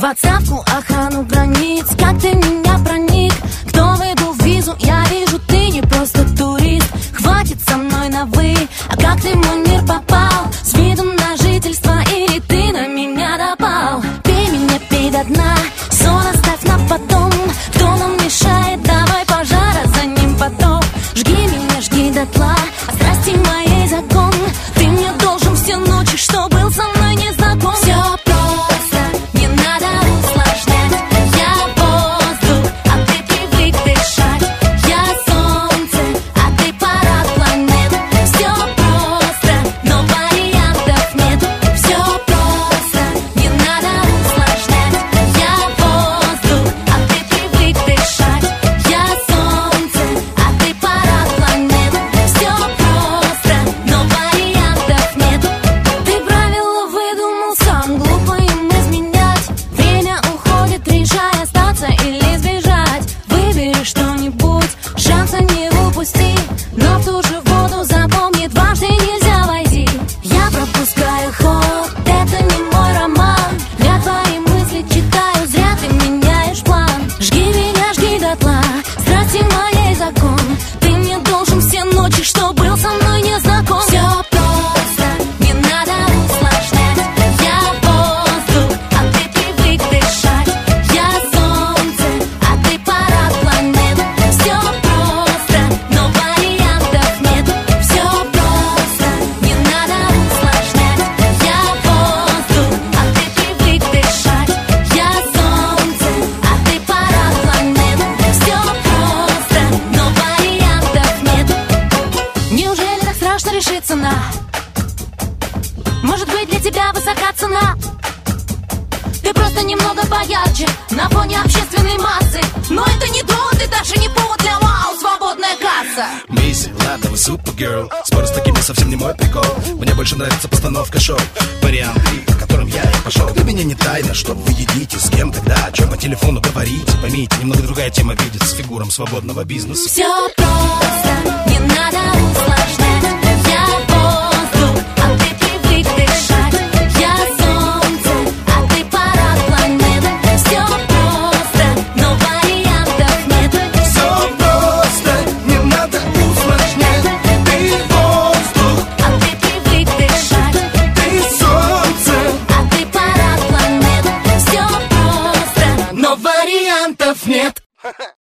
отставку охрану границ. Как ты меня проник? Кто выдал визу? Я вижу, ты не просто турист. Хватит со мной на «вы». А как ты в мой мир попал? С видом на жительство или ты на меня напал? Пей меня, пей до дна, сон оставь на потом. Кто нам мешает? Давай пожара, за ним потоп. Жги меня, жги дотла, а страсти моей закон. Ты мне должен все ночи, что был со мной не знаком. Все просто, не надо усложнять. Я воздух, а ты привык дышать. Я солнце, а ты парад планет. Все просто, но вариантов нет. Все просто, не надо усложнять. Я воздух, а ты привык дышать. Я солнце, а ты парад планет. Все просто, но вариантов нет. Ты правила выдумал сам, глупо им изменять. Время уходит, решай остаться или сбежать. Выбери что-нибудь, шанса не упусти. Но в ту же воду запомни, дважды нельзя войти. Я пропускаю ход, это не мой роман. Я твои мысли читаю, зря ты меняешь план. Жги меня, жги дотла, страсти моей закон. Ты мне должен все ночи, что был со мной не знаком. Все просто, не надо усложнять. Я воздух, а ты привык дышать. Я солнце, а ты парад планет. Все просто, но вариантов нет. Все просто, не надо усложнять. Я воздух, а ты привык дышать. Я солнце, а ты парад планет. Все просто, но вариантов нет. Неужели так страшно решиться на? Может быть, для тебя высока цена? Ты просто немного поярче на фоне общественной массы. Но это не довод и даже не повод для вау. Свободная касса. Мисси, ладно, вы супергерл. Споры с такими совсем не мой прикол. Мне больше нравится постановка шоу. Вариант 3, по которым я и пошел. Для меня не тайна, что вы едите, с кем, когда, о чем по телефону говорите. Поймите, немного другая тема видит с фигуром свободного бизнеса. Все просто, не надо усложнять. Я воздух, а ты привык дышать. Я солнце, а ты парад планет. Все просто, но вариантов нет. Все просто, не надо усложнять. Ты воздух, А ты привык дышать. ты солнце, А ты парад планет. Все просто, но вариантов нет.